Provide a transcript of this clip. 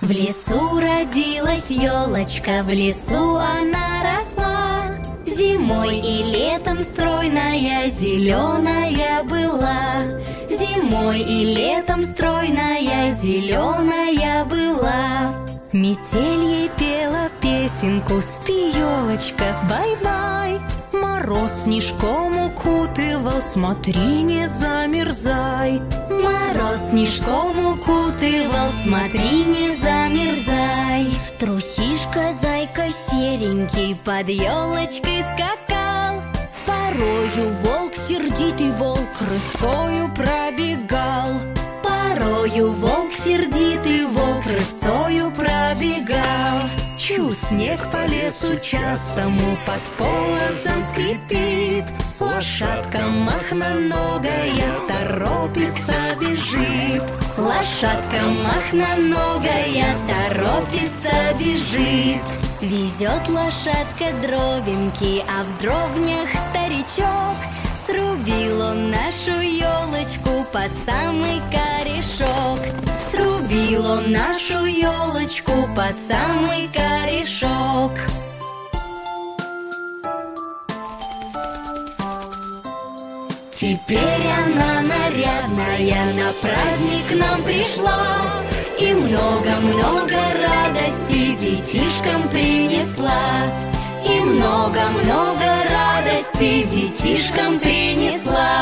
В лесу родилась елочка, в лесу она росла. Зимой и летом стройная, зеленая была. Зимой и летом стройная, зеленая была. Метель ей пела песенку: спи, елочка, бай-бай. Мороз снежком укутывал, смотри, не замерзай. Мороз снежком укутывал, смотри, не замерзай. Трусишка, зайка серенький под елочкой скакал. Порою волк, сердитый волк, рысцою пробегал. Порою волк, сердитый волк, рысцою пробегал. Чу, снег по лесу частому под полозом скрипит. Лошадка махноногая торопится, бежит. Лошадка махноногая торопится, бежит. Везет лошадка дровинки, а в дровнях старичок. Срубил он нашу елочку под самый корешок. Срубил он нашу елочку под самый корешок. Теперь она нарядная на праздник нам пришла. И много-много радости детишкам принесла. И много-много радости детишкам принесла.